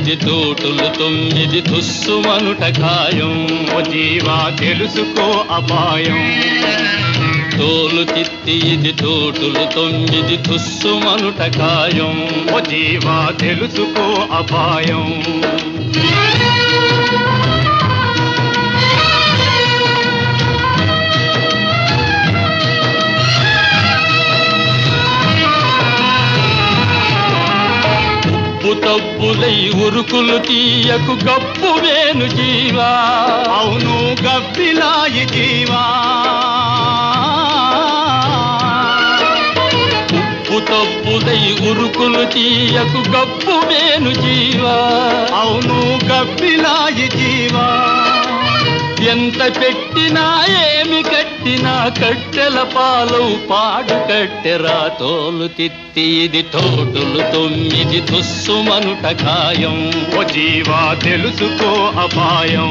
ఇది తోటులు తొమ్మిది తుస్సుమనుట ఖాయం. ఓ జీవా తెలుసుకో అపాయం. తోలు తిత్తి ఇది తోటులు తొమ్మిది తుస్సుమనుట ఖాయం. ఓ జీవా తెలుసుకో అపాయం. తబ్బులై ఉరుకులు తీయకు గప్పు వేను జీవా. అవును గబ్బిలాయి జీవా. ఉప్పు తబ్బులై ఉరుకులు తీయకు గప్పు వేను జీవా. అవును గబ్బిలాయి జీవా. ఎంత పెట్టినా ఏమి కట్టినా కట్టెల పాలవు పాడు కట్టెరా. తోలు తిత్తి ఇది తోటులు తొమ్మిది తుస్సుమనుట ఖాయం. ఓ జీవా తెలుసుకో అపాయం.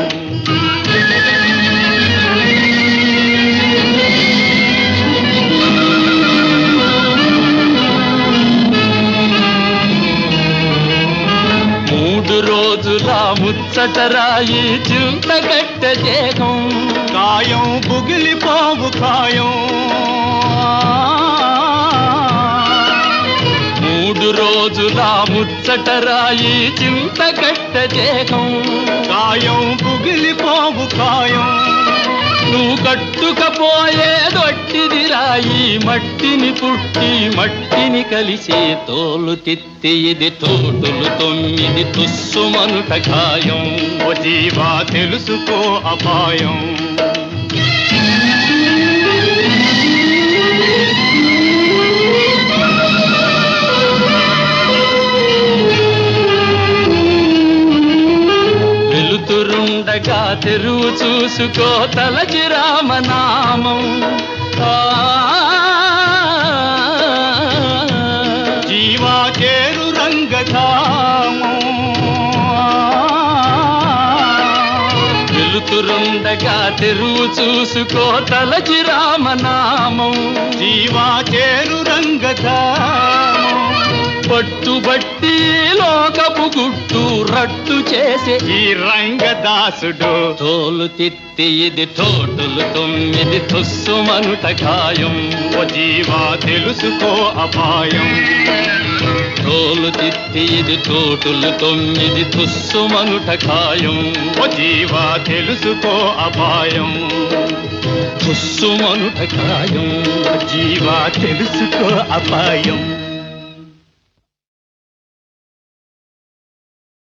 రోజుల ముచ్చటరాయి చింత కట్ట దేహం. కాయం బుగిలిపోవు ఖాయం. 3 రోజుల ముచ్చటరాయి చింత కట్ట దేహం. కాయం బుగిలిపోవు ఖాయం. నువ్వు కట్టుకపోయేదొట్టిది రాయి. మట్టిని పుట్టి మట్టిని కలిసే తోలు తిత్తి ఇది తోటులు తొమ్మిది తుస్సుమనుట ఖాయం. ఓ జీవా తెలుసుకో అపాయం. వెలుతురుండగా తెరువు చూసుకో తలచి రామనామం. జీవా చేరు రంగధామం. వెలుతురుండగా తెరువు చూసుకో తలచి రామనామం. జీవా చేరు రంగధామం. పట్టుబట్టి లోకపు గుట్టు రట్టు చేసే ఈ రంగదాసుడు. తోలు తిత్తి ఇది తోటులు తొమ్మిది తుస్సుమనుట ఖాయం. ఓ జీవా తెలుసుకో అపాయం. తోలు తిత్తి ఇది తోటులు తొమ్మిది తుస్సుమనుట ఖాయం. ఓ జీవా తెలుసుకో అపాయం. తుస్సుమనుట ఖాయం. జీవా తెలుసుకో అపాయం.